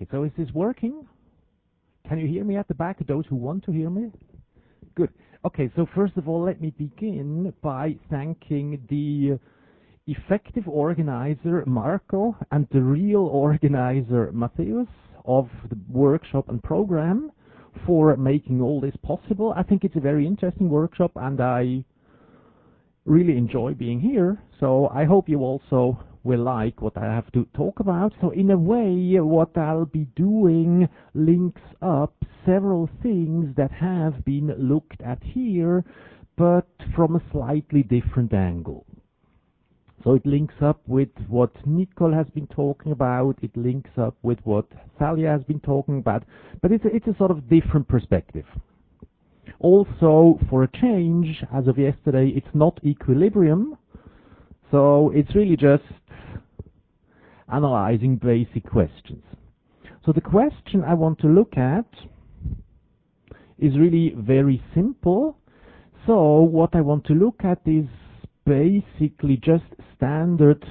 so is this working? Can you hear me at the back, those who want to hear me? Good. Okay, so first of all, let me begin by thanking the effective organizer, Marco, and the real organizer, Matthäus, of the workshop and program for making all this possible. I think it's a very interesting workshop, and I really enjoy being here, so I hope you also will like what I have to talk about. So in a way, what I'll be doing links up several things that have been looked at here, but from a slightly different angle. So it links up with what Nicole has been talking about, it links up with what Thalia has been talking about, but it's a sort of different perspective. Also, for a change, as of yesterday, it's not equilibrium, so it's really just analyzing basic questions. So the question I want to look at is really very simple. So what I want to look at is basically just standard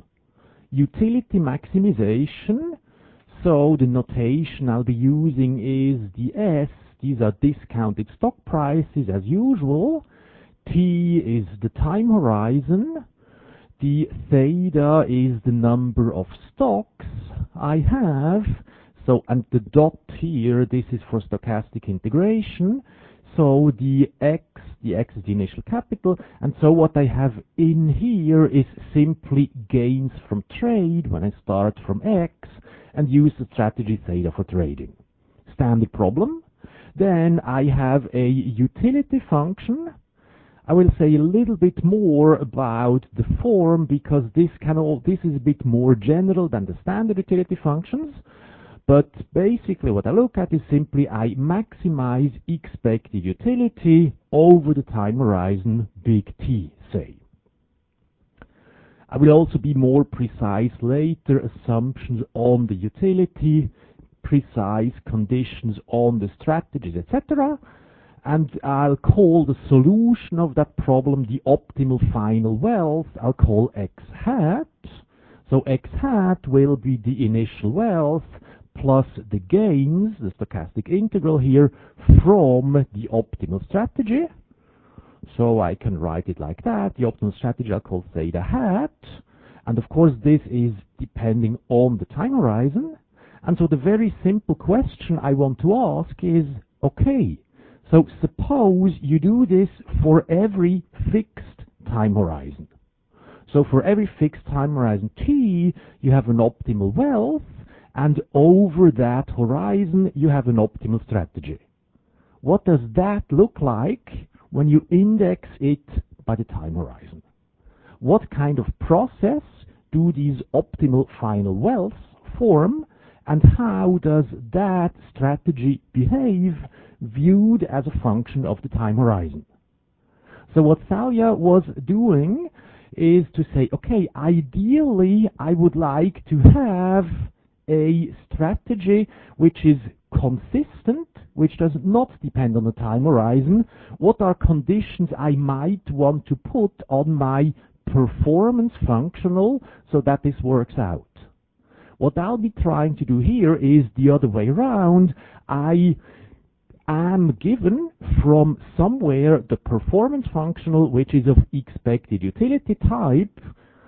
utility maximization. So the notation I'll be using is the S. These are discounted stock prices as usual. T is the time horizon. The theta is the number of stocks I have. So, and the dot here, this is for stochastic integration. So the X is the initial capital. And so what I have in here is simply gains from trade when I start from X and use the strategy theta for trading. Standard problem. Then I have a utility function. I will say a little bit more about the form because this is a bit more general than the standard utility functions. But basically what I look at is simply I maximize expected utility over the time horizon, big T, say. I will also be more precise later, assumptions on the utility, precise conditions on the strategies, etc. And I'll call the solution of that problem the optimal final wealth. I'll call X hat. So X hat will be the initial wealth plus the gains, the stochastic integral here, from the optimal strategy. So I can write it like that. The optimal strategy I'll call theta hat. And of course this is depending on the time horizon. And so the very simple question I want to ask is, okay, so suppose you do this for every fixed time horizon. So for every fixed time horizon T, you have an optimal wealth, and over that horizon, you have an optimal strategy. What does that look like when you index it by the time horizon? What kind of process do these optimal final wealths form, and how does that strategy behave viewed as a function of the time horizon? So what Thalia was doing is to say, okay, ideally I would like to have a strategy which is consistent, which does not depend on the time horizon. What are conditions I might want to put on my performance functional so that this works out? What I'll be trying to do here is the other way around. I am given from somewhere the performance functional which is of expected utility type,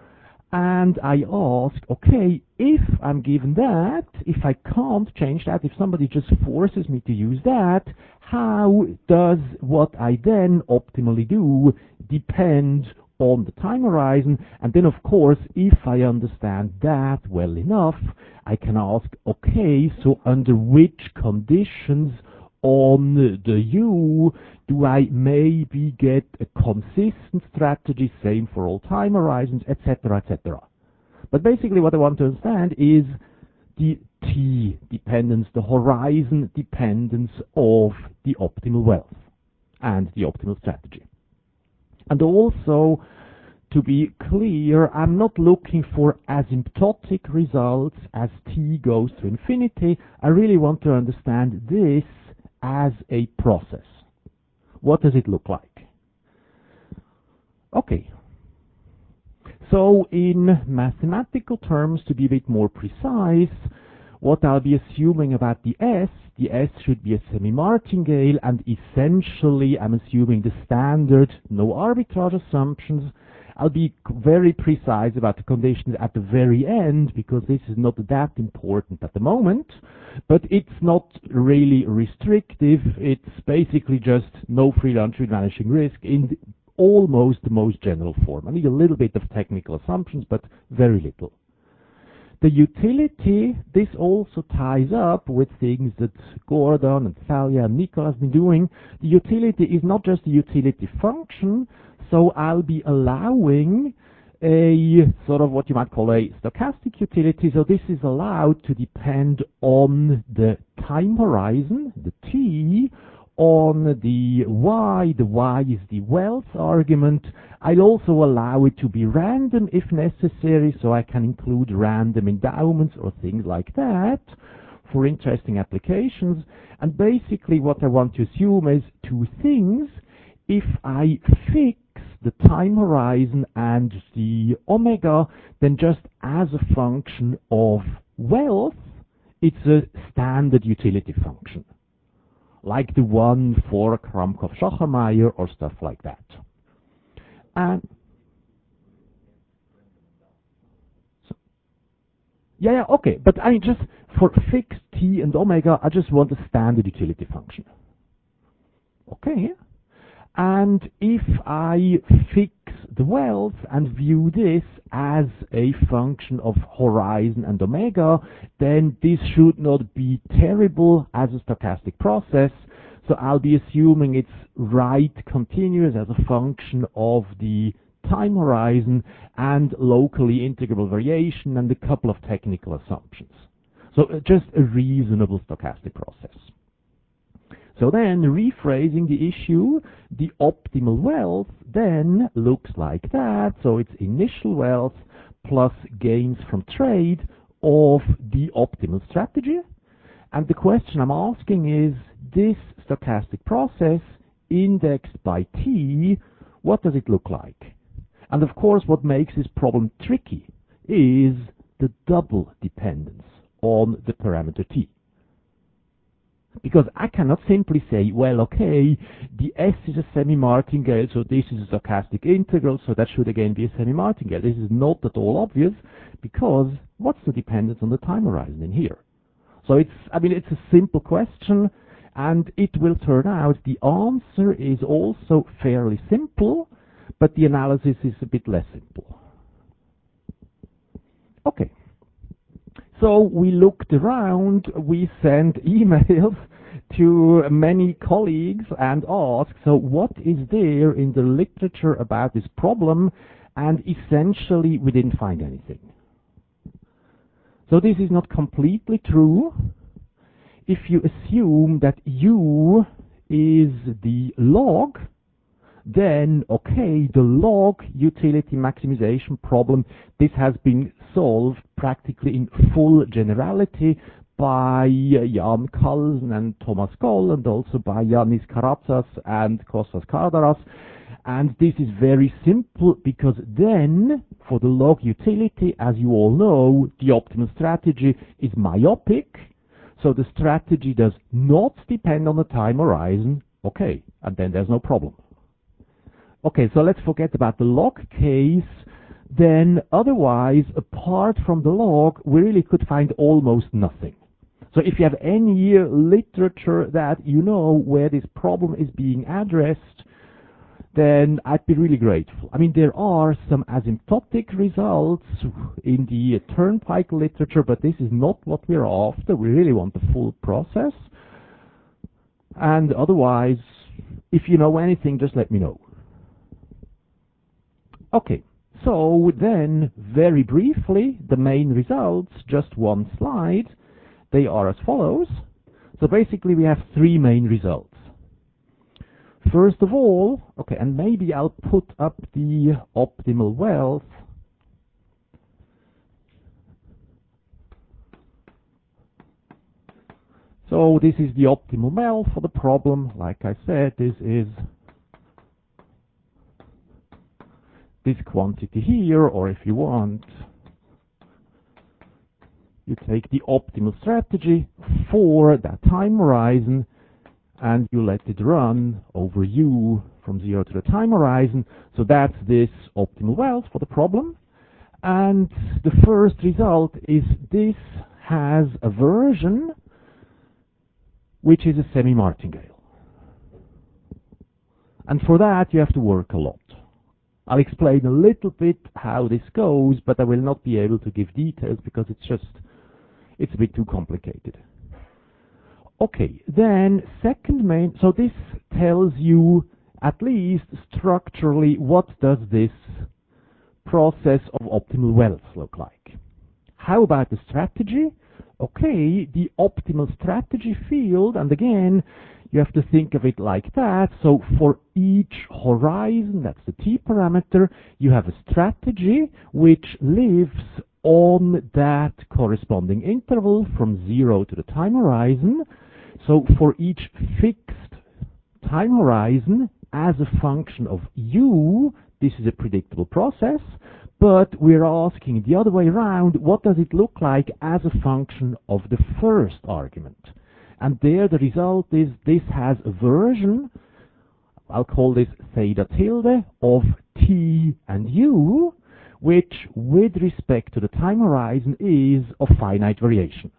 and I ask, okay, if I'm given that, if I can't change that, if somebody just forces me to use that, how does what I then optimally do depend on the time horizon? And then, of course, if I understand that well enough, I can ask, okay, so under which conditions on the U do I maybe get a consistent strategy, same for all time horizons, etc., etc. But basically what I want to understand is the T dependence, the horizon dependence of the optimal wealth and the optimal strategy. And also, to be clear, I'm not looking for asymptotic results as T goes to infinity. I really want to understand this as a process. What does it look like? Okay. So in mathematical terms, to be a bit more precise, what I'll be assuming about the S should be a semi-martingale, and essentially I'm assuming the standard no arbitrage assumptions. I'll be very precise about the conditions at the very end, because this is not that important at the moment, but it's not really restrictive. It's basically just no free lunch with vanishing risk in almost the most general form. I need a little bit of technical assumptions, but very little. The utility, this also ties up with things that Gordon and Thalia and Nicola have been doing. The utility is not just a utility function, so I'll be allowing a sort of what you might call a stochastic utility. So this is allowed to depend on the time horizon, the t, on the y is the Wells argument. I'll also allow it to be random if necessary, so I can include random endowments or things like that for interesting applications. And basically what I want to assume is two things. If I fix the time horizon and the omega, then just as a function of wealth, it's a standard utility function, like the one for Kramkov-Schachermayer or stuff like that. And so, yeah, okay, but I just, for fixed t and omega, I just want a standard utility function. Okay? And if I fix the wealth and view this as a function of horizon and omega, then this should not be terrible as a stochastic process. So I'll be assuming it's right continuous as a function of the time horizon and locally integrable variation and a couple of technical assumptions. So just a reasonable stochastic process. So then, rephrasing the issue, the optimal wealth then looks like that. So it's initial wealth plus gains from trade of the optimal strategy. And the question I'm asking is, this stochastic process indexed by t, what does it look like? And of course, what makes this problem tricky is the double dependence on the parameter t. Because I cannot simply say, well, okay, the S is a semi-martingale, so this is a stochastic integral, so that should again be a semi-martingale. This is not at all obvious, because what's the dependence on the time horizon in here? So it's a simple question, and it will turn out the answer is also fairly simple, but the analysis is a bit less simple. Okay. So we looked around, we sent emails to many colleagues and asked, so what is there in the literature about this problem? And essentially we didn't find anything. So this is not completely true. If you assume that U is the log, then, okay, the log utility maximization problem, this has been solved practically in full generality by Jan Kalsen and Thomas Goll, and also by Yannis Karatsas and Kostas Kardaras. And this is very simple, because then, for the log utility, as you all know, the optimal strategy is myopic, so the strategy does not depend on the time horizon, okay, and then there's no problem. Okay, so let's forget about the log case. Then otherwise, apart from the log, we really could find almost nothing. So if you have any literature that you know where this problem is being addressed, then I'd be really grateful. I mean, there are some asymptotic results in the Turnpike literature, but this is not what we're after. We really want the full process. And otherwise, if you know anything, just let me know. Okay, so then, very briefly, the main results, just one slide. They are as follows. So basically we have three main results. First of all, okay, and maybe I'll put up the optimal wealth. So this is the optimal wealth for the problem. Like I said, this is this quantity here, or if you want, you take the optimal strategy for that time horizon, and you let it run over U from 0 to the time horizon. So that's this optimal wealth for the problem. And the first result is this has a version which is a semi-martingale. And for that you have to work a lot. I'll explain a little bit how this goes, but I will not be able to give details because it's a bit too complicated. Okay, then so this tells you at least structurally what does this process of optimal wealth look like. How about the strategy? Okay, the optimal strategy field, and again, you have to think of it like that. So for each horizon, that's the T parameter, you have a strategy which lives on that corresponding interval from 0 to the time horizon. So for each fixed time horizon, as a function of U, this is a predictable process, but we're asking the other way around, what does it look like as a function of the first argument? And there the result is this has a version, I'll call this theta tilde, of T and U, which with respect to the time horizon is of finite variation.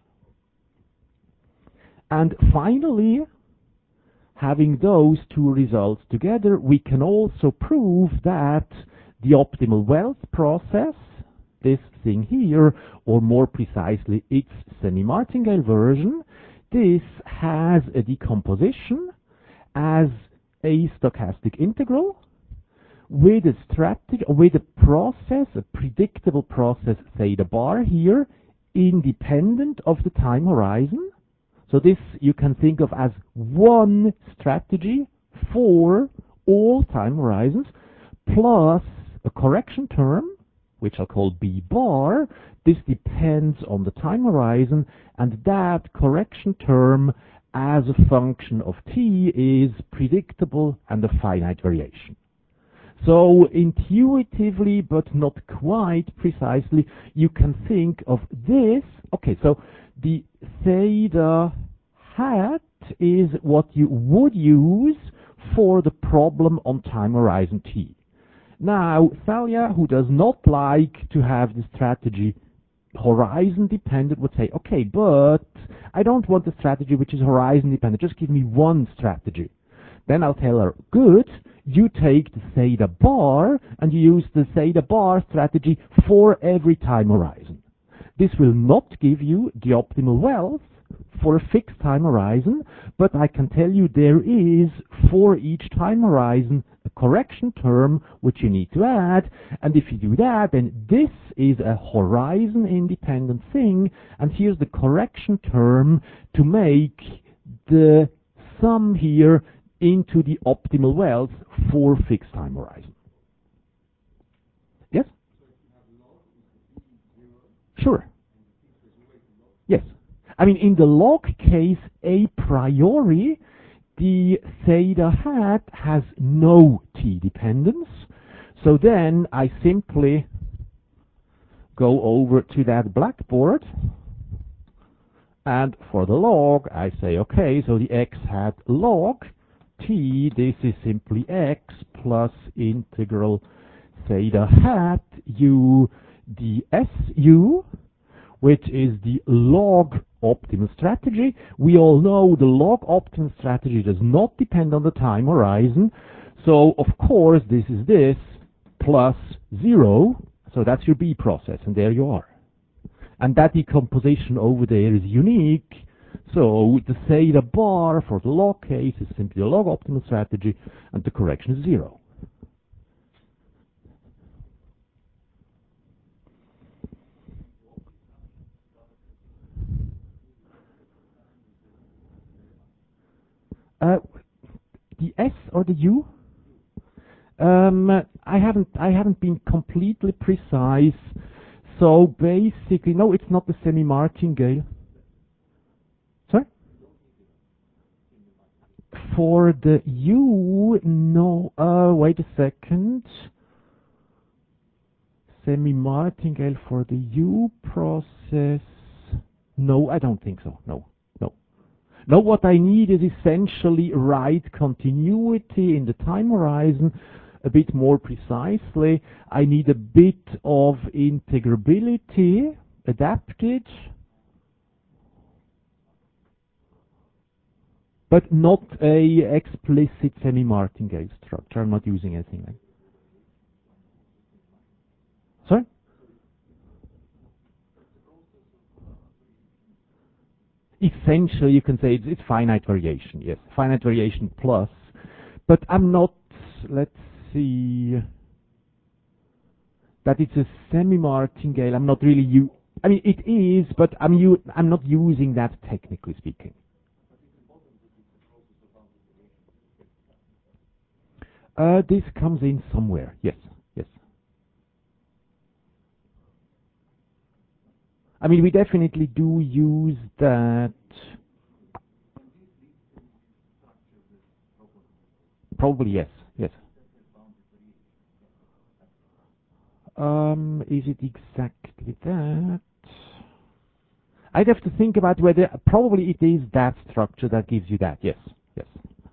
And finally, having those two results together, we can also prove that the optimal wealth process, this thing here, or more precisely its semi-martingale version, this has a decomposition as a stochastic integral with a strategy, with a process, a predictable process theta bar here, independent of the time horizon. So this you can think of as one strategy for all time horizons, plus a correction term, which I'll call B bar. This depends on the time horizon, and that correction term as a function of T is predictable and a finite variation. So intuitively, but not quite precisely, you can think of this. Okay, so the theta hat is what you would use for the problem on time horizon T. Now, Thalia, who does not like to have the strategy horizon dependent, would say, okay, but I don't want a strategy which is horizon dependent. Just give me one strategy. Then I'll tell her, good, you take the theta bar and you use the theta bar strategy for every time horizon. This will not give you the optimal wealth for a fixed time horizon, but I can tell you there is, for each time horizon, a correction term which you need to add, and if you do that, then this is a horizon independent thing, and here's the correction term to make the sum here into the optimal wealth for fixed time horizon. Yes? Sure. Yes. I mean, in the log case, a priori, the theta hat has no T dependence. So then I simply go over to that blackboard, and for the log, I say, okay, so the x hat log T, this is simply x plus integral theta hat U dSu, which is the log optimal strategy. We all know the log optimal strategy does not depend on the time horizon. So, of course, this is this plus 0. So that's your B process, and there you are. And that decomposition over there is unique. So the theta bar for the log case is simply the log optimal strategy, and the correction is 0. The S or the U? I haven't been completely precise. So basically, no, it's not the semi-martingale. Sorry? For the U, no. Wait a second. Semi-martingale for the U process. No, I don't think so. No, no. No, what I need is essentially right continuity in the time horizon. A bit more precisely, I need a bit of integrability adapted, but not a explicit semi-martingale structure. I'm not using anything like that. Sorry? Essentially, you can say it's finite variation, yes. Finite variation plus. But I'm not, let's see, that it's a semi-martingale. I'm not really, I mean, it is, but I'm not using that technically speaking. This comes in somewhere, yes, yes. I mean, we definitely do use that. Probably yes, yes. Is it exactly that? I'd have to think about whether, probably it is that structure that gives you that, yes, yes.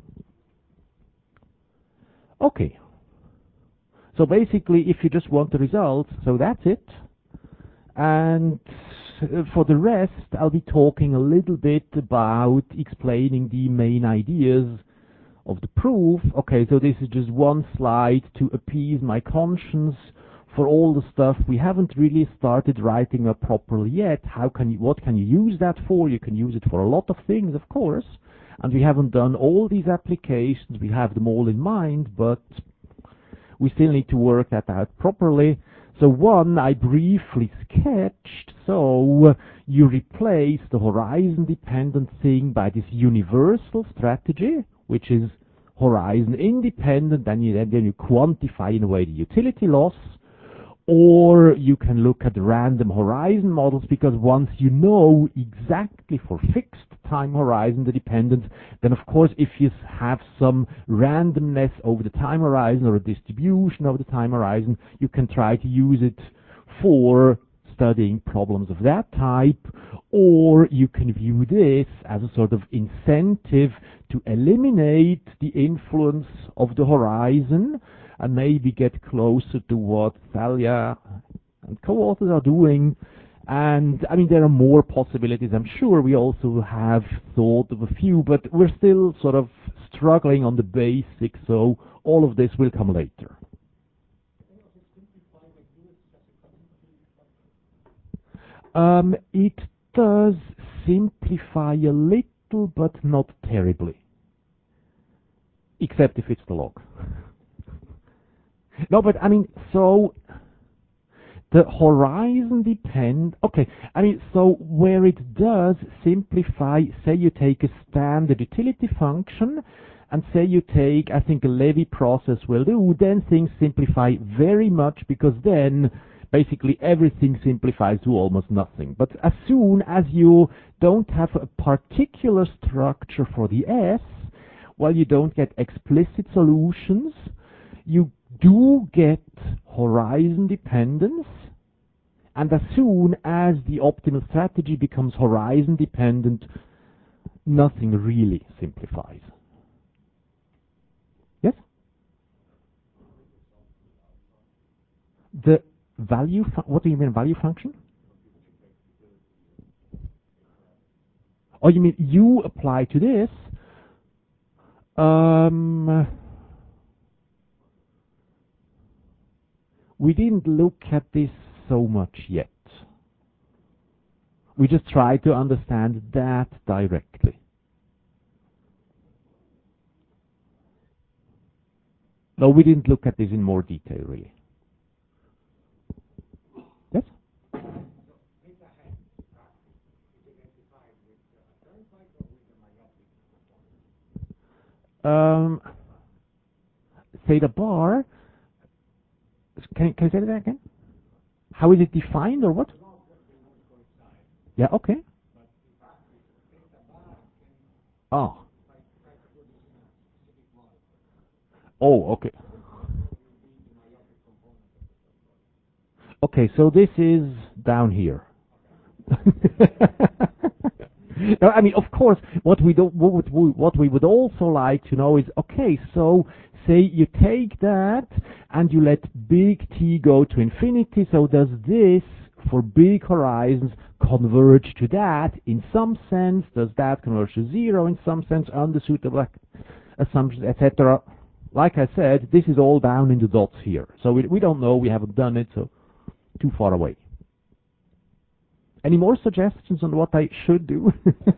Okay. So basically, if you just want the results, so that's it. And for the rest, I'll be talking a little bit about explaining the main ideas of the proof. Okay, so this is just one slide to appease my conscience for all the stuff we haven't really started writing up properly yet. What can you use that for? You can use it for a lot of things, of course. And we haven't done all these applications. We have them all in mind, but we still need to work that out properly. So one I briefly sketched. So you replace the horizon-dependent thing by this universal strategy, which is horizon-independent. Then you quantify in a way the utility loss. Or you can look at random horizon models, because once you know exactly for fixed time horizon the dependence, then of course if you have some randomness over the time horizon or a distribution over the time horizon, you can try to use it for studying problems of that type. Or you can view this as a sort of incentive to eliminate the influence of the horizon and maybe get closer to what Thalia and co-authors are doing. And I mean, there are more possibilities. I'm sure we also have thought of a few, but we're still sort of struggling on the basics, so all of this will come later. It does simplify a little, but not terribly. Except if it's the log. No, but I mean, so the horizon okay, I mean, so where it does simplify, say you take a standard utility function, and say you take, I think a Levy process will do, then things simplify very much, because then basically everything simplifies to almost nothing. But as soon as you don't have a particular structure for the S, well, you don't get explicit solutions, you do get horizon dependence, and as soon as the optimal strategy becomes horizon dependent, nothing really simplifies. Yes? The value, what do you mean value function? Oh, you mean you apply to this? We didn't look at this so much yet. We just try to understand that directly. No, we didn't look at this in more detail, really. Yes? Theta bar, can you say that again? How is it defined, or what? Yeah, okay. Oh. Oh, okay. Okay, so this is down here. No, I mean, of course, what we would also like to know is, okay, so say you take that and you let big T go to infinity, so does this, for big horizons, converge to that in some sense? Does that converge to zero in some sense under suitable assumptions, etc.? Like I said, this is all down in the dots here. So we don't know, we haven't done it, so too far away. Any more suggestions on what I should do?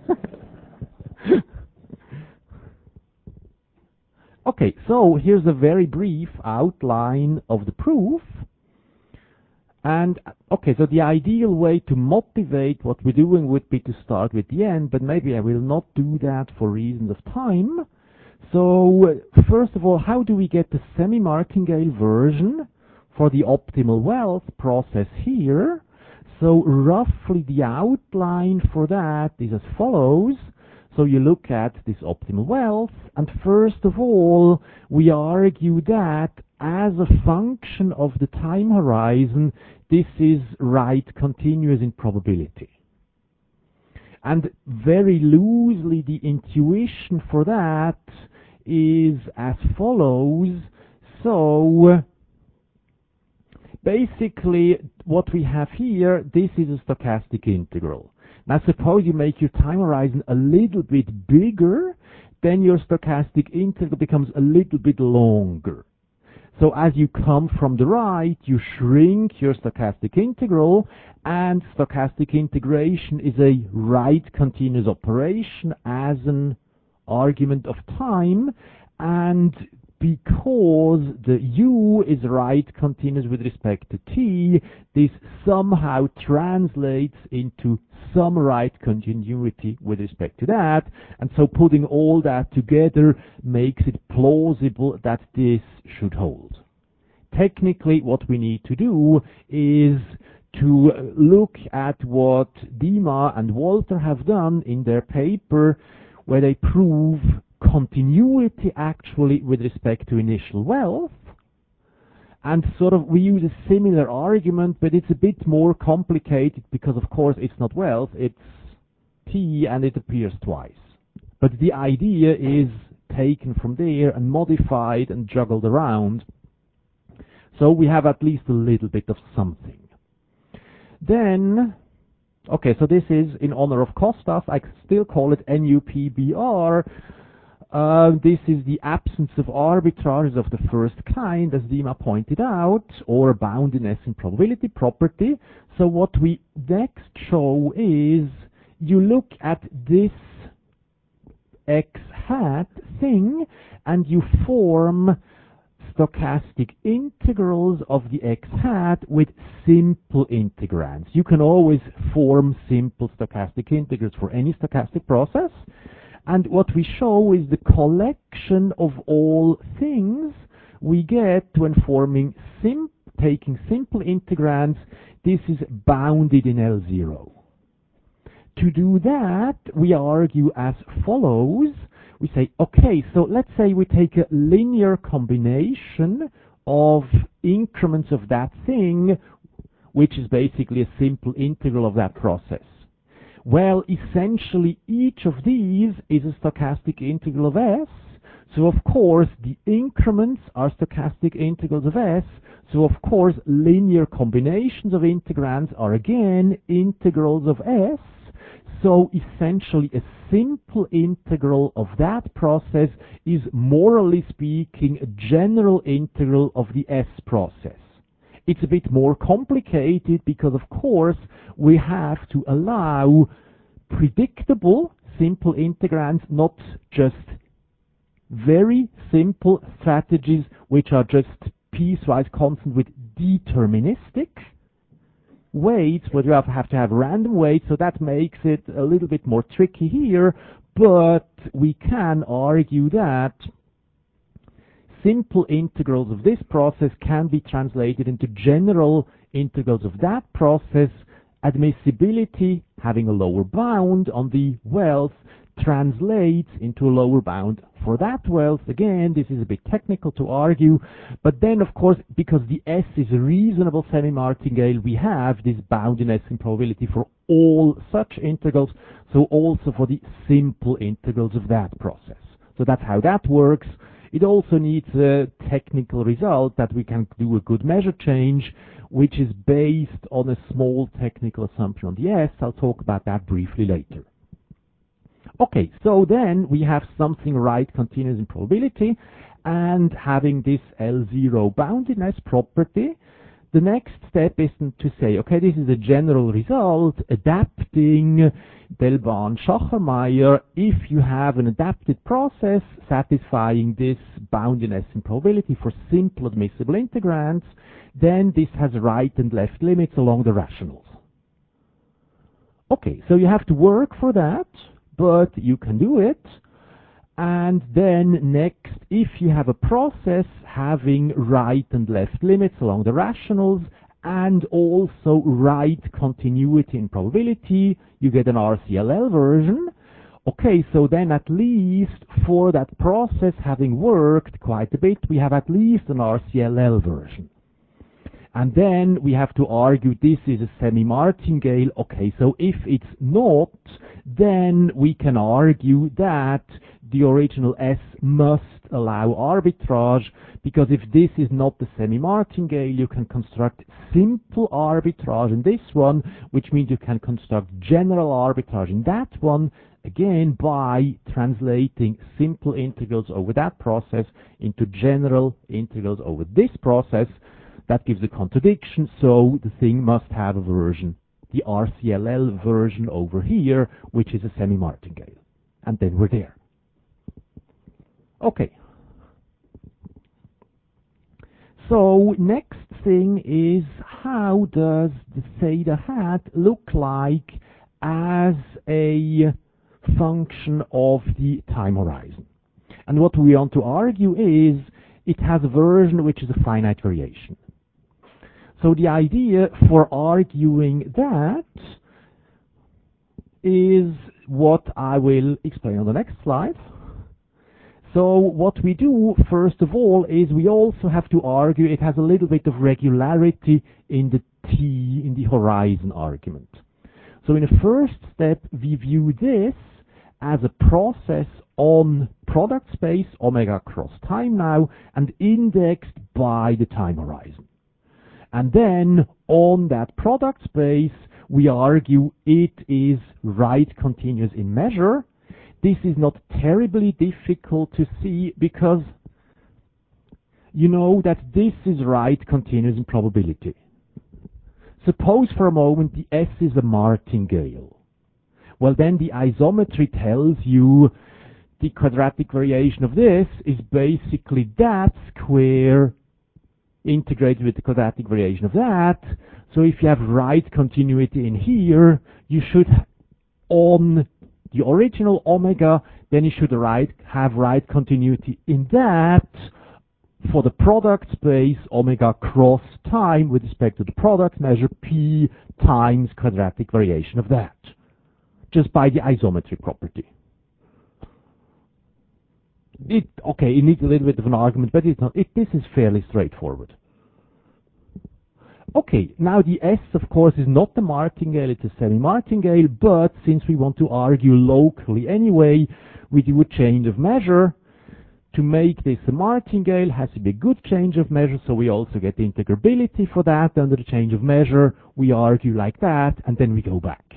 Okay, so here's a very brief outline of the proof. And, okay, so the ideal way to motivate what we're doing would be to start with the end, but maybe I will not do that for reasons of time. So, first of all, how do we get the semi-martingale version for the optimal wealth process here? So, roughly the outline for that is as follows. So you look at this optimal wealth, and first of all, we argue that as a function of the time horizon, this is right continuous in probability. And very loosely, the intuition for that is as follows. So, basically, what we have here, this is a stochastic integral. Now suppose you make your time horizon a little bit bigger, then your stochastic integral becomes a little bit longer. So as you come from the right, you shrink your stochastic integral, and stochastic integration is a right continuous operation as an argument of time, and because the u is right continuous with respect to t, this somehow translates into some right continuity with respect to that, and so putting all that together makes it plausible that this should hold. Technically, what we need to do is to look at what Dima and Walter have done in their paper, where they prove continuity actually with respect to initial wealth, and sort of we use a similar argument, but it's a bit more complicated because of course it's not wealth, it's T and it appears twice. But the idea is taken from there and modified and juggled around, so we have at least a little bit of something. Then, okay, so this is in honor of Kostas, I still call it NUPBR. This is the absence of arbitrages of the first kind, as Dima pointed out, or boundedness in probability property. So what we next show is you look at this x hat thing and you form stochastic integrals of the x hat with simple integrands. You can always form simple stochastic integrals for any stochastic process. And what we show is the collection of all things we get when forming taking simple integrands. This is bounded in L0. To do that, we argue as follows. We say, okay, so let's say we take a linear combination of increments of that thing, which is basically a simple integral of that process. Well, essentially, each of these is a stochastic integral of S. So, of course, the increments are stochastic integrals of S. So, of course, linear combinations of integrands are again integrals of S. So, essentially, a simple integral of that process is, morally speaking, a general integral of the S process. It's a bit more complicated because, of course, we have to allow predictable simple integrands, not just very simple strategies which are just piecewise constant with deterministic weights, where you have to have random weights, so that makes it a little bit more tricky here, but we can argue that simple integrals of this process can be translated into general integrals of that process, admissibility having a lower bound on the wealth translates into a lower bound for that wealth. Again, this is a bit technical to argue, but then of course, because the S is a reasonable semi-martingale, we have this boundiness in probability for all such integrals, so also for the simple integrals of that process. So that's how that works. It also needs a technical result that we can do a good measure change, which is based on a small technical assumption on the S. I'll talk about that briefly later. Okay, so then we have something right continuous in probability, and having this L0 boundedness property, the next step is to say, okay, this is a general result, adapting Delbahn-Schachermayer. If you have an adapted process satisfying this boundedness in probability for simple admissible integrands, then this has right and left limits along the rationals. Okay, so you have to work for that, but you can do it. And then next, if you have a process having right and left limits along the rationals and also right continuity in probability, you get an RCLL version. Okay, so then at least for that process having worked quite a bit, we have at least an RCLL version. And then we have to argue this is a semi-martingale. Okay, so if it's not, then we can argue that the original S must allow arbitrage, because if this is not the semi-martingale, you can construct simple arbitrage in this one, which means you can construct general arbitrage in that one, again by translating simple integrals over that process into general integrals over this process. That gives a contradiction, so the thing must have a version, the RCLL version over here, which is a semi-martingale. And then we're there. Okay. So next thing is, how does the theta hat look like as a function of the time horizon? And what we want to argue is, it has a version which is a finite variation. So the idea for arguing that is what I will explain on the next slide. So what we do, first of all, is we also have to argue it has a little bit of regularity in the T, in the horizon argument. So in the first step, we view this as a process on product space, omega cross time now, and indexed by the time horizon. And then on that product space, we argue it is right continuous in measure. This is not terribly difficult to see, because you know that this is right continuous in probability. Suppose for a moment the S is a martingale. Well, then the isometry tells you the quadratic variation of this is basically that square integrated with the quadratic variation of that. So if you have right continuity in here, you should, on the original omega, then you should have right continuity in that for the product space omega cross time with respect to the product measure P times quadratic variation of that, just by the isometry property. It needs a little bit of an argument, but it's not. This is fairly straightforward. Okay, now the S, of course, is not the martingale, it's a semi-martingale, but since we want to argue locally anyway, we do a change of measure. To make this a martingale has to be a good change of measure, so we also get integrability for that. Under the change of measure, we argue like that, and then we go back.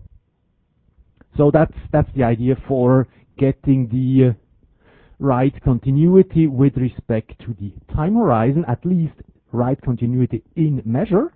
So that's the idea for getting the right continuity with respect to the time horizon, at least right continuity in measure.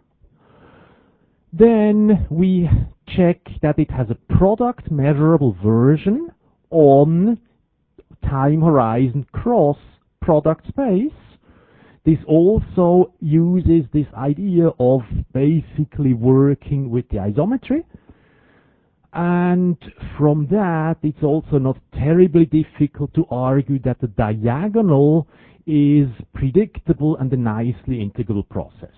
Then we check that it has a product measurable version on time horizon cross product space. This also uses this idea of basically working with the isometry. And from that, it's also not terribly difficult to argue that the diagonal is predictable and a nicely integrable process.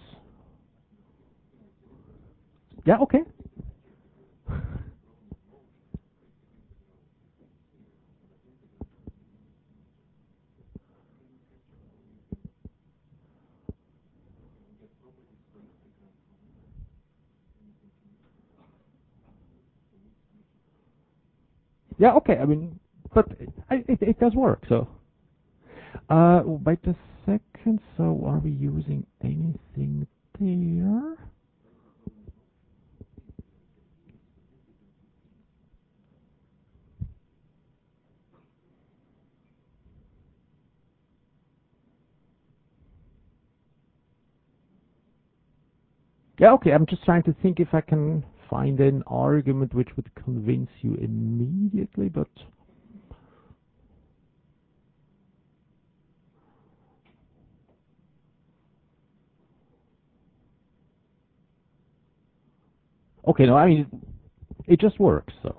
Yeah, okay. Yeah, okay, I mean, but it does work, so. Wait a second, so are we using anything there? Yeah, okay, I'm just trying to think if I can find an argument which would convince you immediately, but... Okay, no, I mean, it just works, so.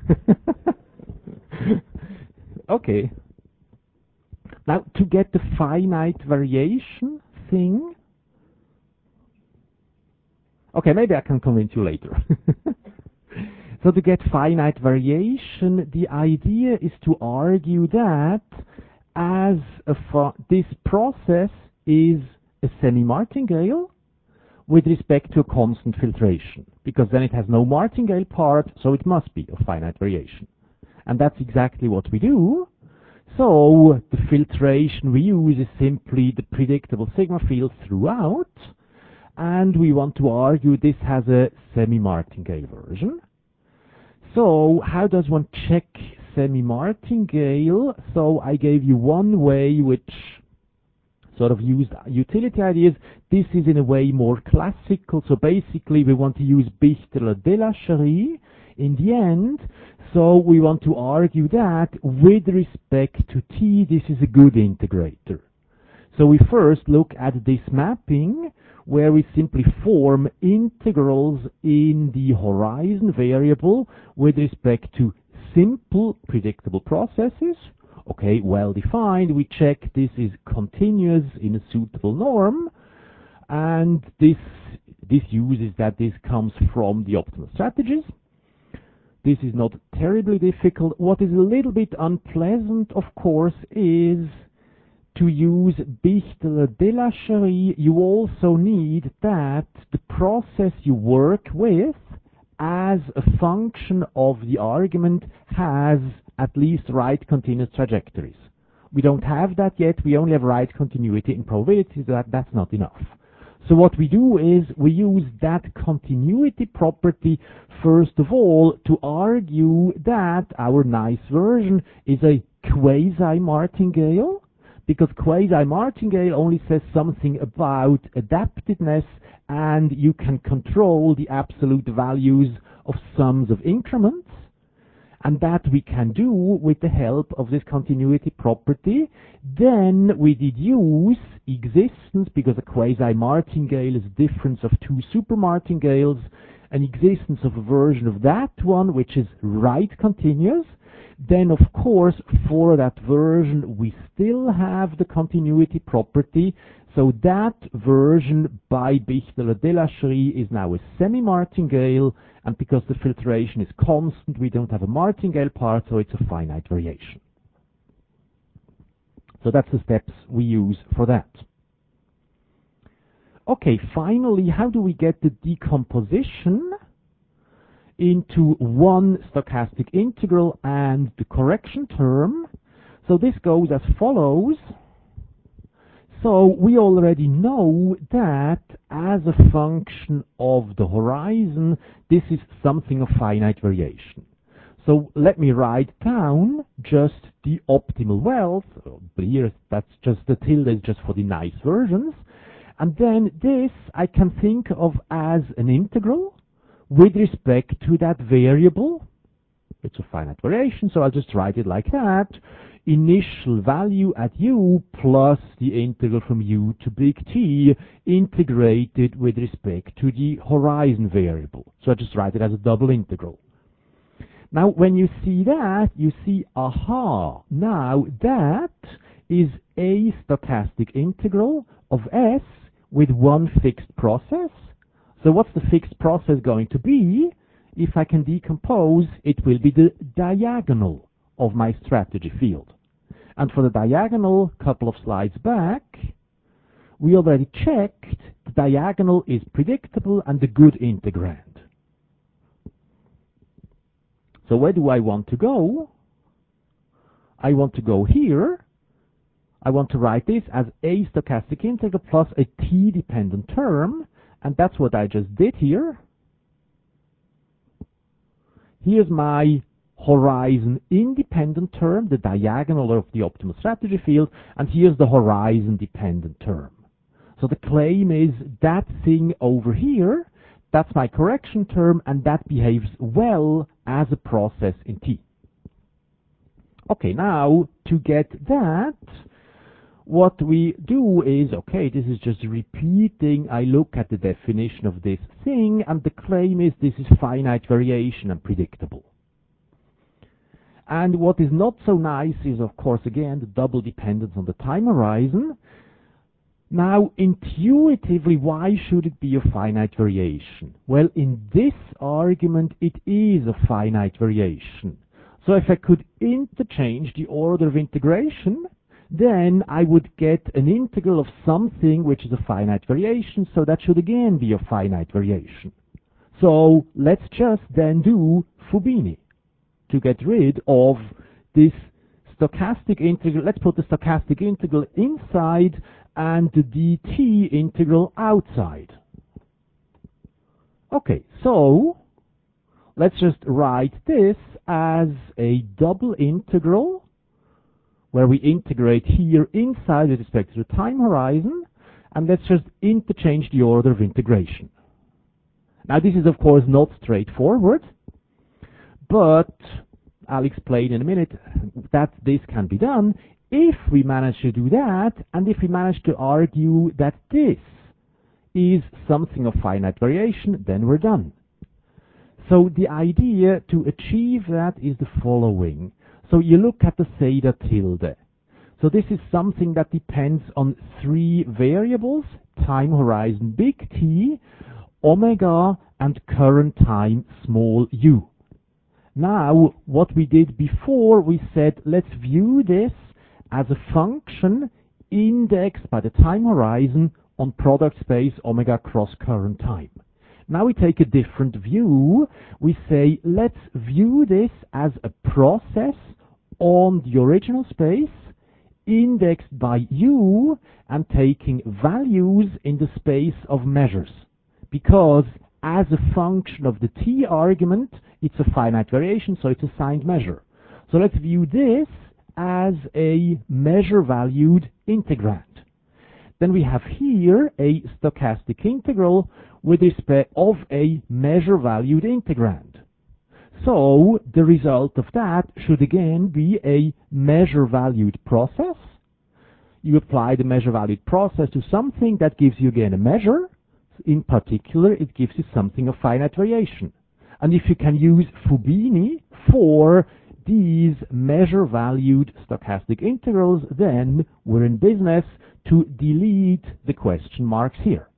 Okay. Now, to get the finite variation thing... Okay, maybe I can convince you later. So to get finite variation, the idea is to argue that as this process is a semi-martingale with respect to a constant filtration, because then it has no martingale part, so it must be a finite variation. And that's exactly what we do. So the filtration we use is simply the predictable sigma field throughout, and we want to argue this has a semi-martingale version. So how does one check semi-martingale? So I gave you one way which sort of used utility ideas. This is in a way more classical. So basically we want to use Bichterle-Delachery in the end. So we want to argue that with respect to t, this is a good integrator. So we first look at this mapping where we simply form integrals in the horizon variable with respect to simple predictable processes. Okay, well defined. We check this is continuous in a suitable norm, and this uses that this comes from the optimal strategies. This is not terribly difficult. What is a little bit unpleasant, of course, is to use Bichterle-Delachery, you also need that the process you work with as a function of the argument has at least right continuous trajectories. We don't have that yet. We only have right continuity in probability, so that's not enough. So what we do is we use that continuity property first of all to argue that our nice version is a quasi-martingale, because quasi-martingale only says something about adaptedness, and you can control the absolute values of sums of increments. And that we can do with the help of this continuity property. Then we deduce existence, because a quasi-martingale is a difference of two super-martingales, an existence of a version of that one which is right continuous. Then, of course, for that version, we still have the continuity property. So that version by Bichterle-Delachery is now a semi-martingale, and because the filtration is constant, we don't have a martingale part, so it's a finite variation. So that's the steps we use for that. Okay, finally, how do we get the decomposition into one stochastic integral and the correction term? So this goes as follows. So we already know that as a function of the horizon, this is something of finite variation. So let me write down just the optimal wealth. Here, that's just the tilde is just for the nice versions. And then this I can think of as an integral with respect to that variable. It's a finite variation, so I'll just write it like that. Initial value at u plus the integral from u to big T integrated with respect to the horizon variable. So I just write it as a double integral. Now when you see that, you see, aha, now that is a stochastic integral of S with one fixed process. So what's the fixed process going to be? If I can decompose, it will be the diagonal of my strategy field. And for the diagonal, a couple of slides back, we already checked the diagonal is predictable and a good integrand. So where do I want to go? I want to go here. I want to write this as a stochastic integral plus a t-dependent term, and that's what I just did here. Here's my horizon-independent term, the diagonal of the optimal strategy field, and here's the horizon-dependent term. So the claim is that thing over here, that's my correction term, and that behaves well as a process in T. Okay, now to get that, what we do is, okay, this is just repeating. I look at the definition of this thing, and the claim is this is finite variation and predictable. And what is not so nice is, of course, again, the double dependence on the time horizon. Now, intuitively, why should it be a finite variation? Well, in this argument, it is a finite variation. So if I could interchange the order of integration, then I would get an integral of something which is a finite variation, so that should again be a finite variation. So let's just then do Fubini to get rid of this stochastic integral. Let's put the stochastic integral inside and the dt integral outside. Okay, so let's just write this as a double integral where we integrate here inside with respect to the time horizon, and let's just interchange the order of integration. Now this is of course not straightforward, but I'll explain in a minute that this can be done if we manage to do that, and if we manage to argue that this is something of finite variation, then we're done. So the idea to achieve that is the following. So you look at the theta tilde. So this is something that depends on three variables: time horizon big T, omega, and current time small u. Now, what we did before, we said, let's view this as a function indexed by the time horizon on product space omega cross current time. Now we take a different view. We say, let's view this as a process on the original space, indexed by u, and taking values in the space of measures. Because as a function of the t argument, it's a finite variation, so it's a signed measure. So let's view this as a measure-valued integrand. Then we have here a stochastic integral with respect of a measure-valued integrand. So the result of that should again be a measure-valued process. You apply the measure-valued process to something that gives you again a measure. In particular, it gives you something of finite variation. And if you can use Fubini for these measure-valued stochastic integrals, then we're in business to delete the question marks here.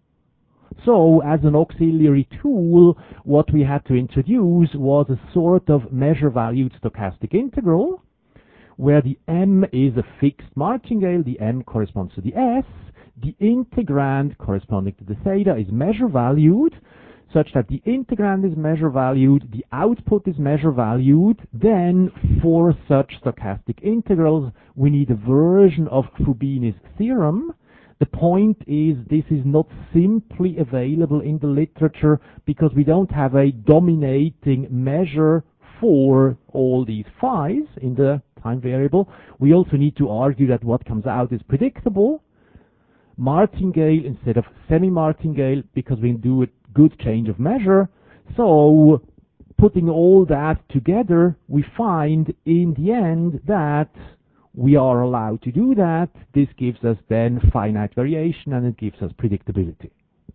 So, as an auxiliary tool, what we had to introduce was a sort of measure-valued stochastic integral, where the m is a fixed martingale, the m corresponds to the s, the integrand corresponding to the theta is measure-valued, such that the integrand is measure-valued, the output is measure-valued. Then, for such stochastic integrals, we need a version of Fubini's theorem. The point is, this is not simply available in the literature because we don't have a dominating measure for all these phi's in the time variable. We also need to argue that what comes out is predictable. Martingale instead of semi-martingale, because we do a good change of measure. So, putting all that together, we find in the end that we are allowed to do that. This gives us then finite variation, and it gives us predictability.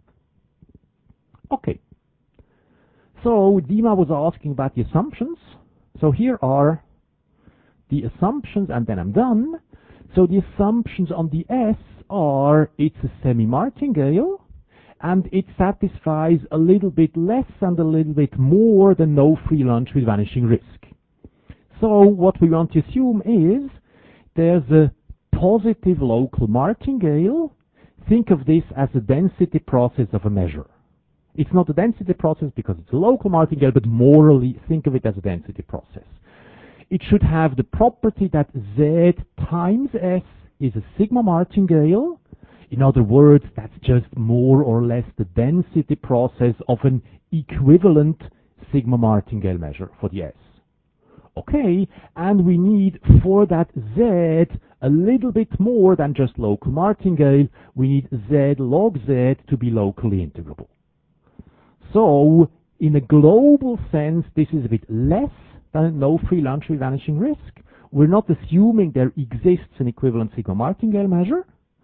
Okay. So Dima was asking about the assumptions. So here are the assumptions, and then I'm done. So the assumptions on the S are, it's a semi-martingale, and it satisfies a little bit less and a little bit more than no free lunch with vanishing risk. So what we want to assume is there's a positive local martingale. Think of this as a density process of a measure. It's not a density process because it's a local martingale, but morally think of it as a density process. It should have the property that Z times S is a sigma martingale. In other words, that's just more or less the density process of an equivalent sigma martingale measure for the S. Okay, and we need for that Z a little bit more than just local martingale. We need Z log Z to be locally integrable. So, in a global sense, this is a bit less than no free lunch with vanishing risk. We're not assuming there exists an equivalent sigma martingale measure.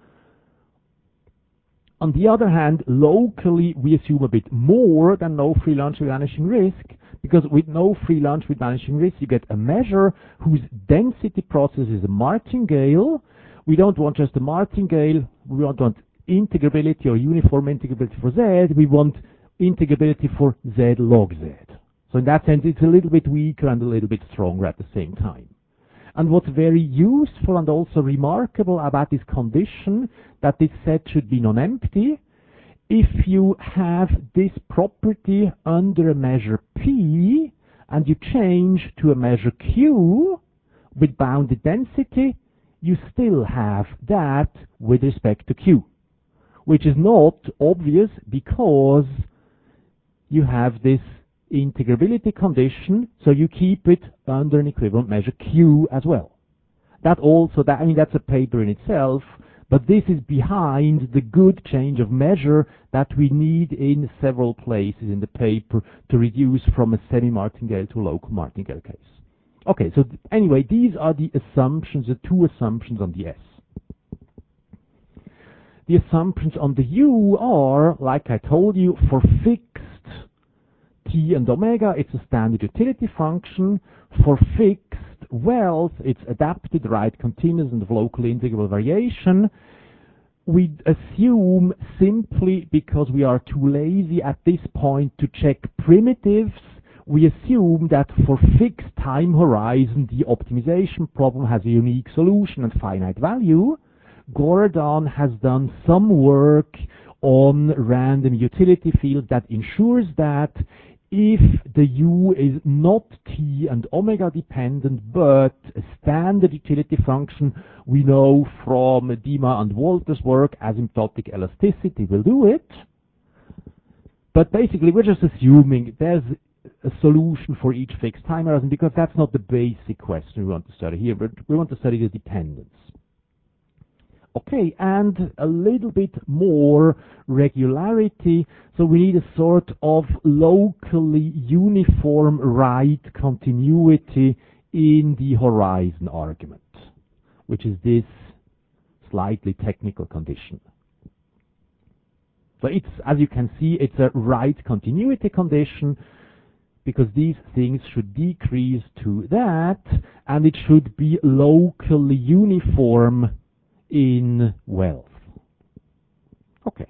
On the other hand, locally, we assume a bit more than no free lunch with vanishing risk, because with no free lunch with vanishing risk, you get a measure whose density process is a martingale. We don't want just a martingale. We don't want integrability or uniform integrability for Z. We want integrability for Z log Z. So in that sense, it's a little bit weaker and a little bit stronger at the same time. And what's very useful and also remarkable about this condition, that this set should be non-empty, if you have this property under a measure P, and you change to a measure Q with bounded density, you still have that with respect to Q, which is not obvious because you have this integrability condition, so you keep it under an equivalent measure Q as well. That's a paper in itself, but this is behind the good change of measure that we need in several places in the paper to reduce from a semi-martingale to a local martingale case. Okay, so anyway, these are the assumptions, the two assumptions on the S. The assumptions on the U are, like I told you, for fixed T and omega, it's a standard utility function. For fixed wealth, it's adapted, right, continuous, and of locally integrable variation. We assume, simply because we are too lazy at this point to check primitives, we assume that for fixed time horizon, the optimization problem has a unique solution and finite value. Gordon has done some work on random utility fields that ensures that if the U is not T and omega dependent, but a standard utility function, we know from Dima and Walter's work, asymptotic elasticity will do it. But basically, we're just assuming there's a solution for each fixed time horizon, because that's not the basic question we want to study here, but we want to study the dependence. Okay, and a little bit more regularity. So we need a sort of locally uniform right continuity in the horizon argument, which is this slightly technical condition. So it's, as you can see, it's a right continuity condition, because these things should decrease to that, and it should be locally uniform in wealth. Okay.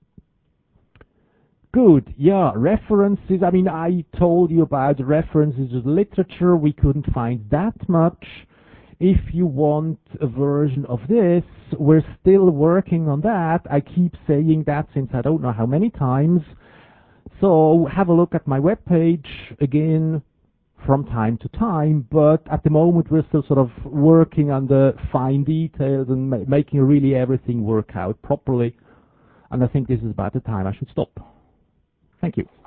Good. Yeah, references. I mean, I told you about references to the literature. We couldn't find that much. If you want a version of this, we're still working on that. I keep saying that since I don't know how many times. So have a look at my webpage again from time to time, but at the moment we're still sort of working on the fine details and making really everything work out properly. And I think this is about the time I should stop. Thank you.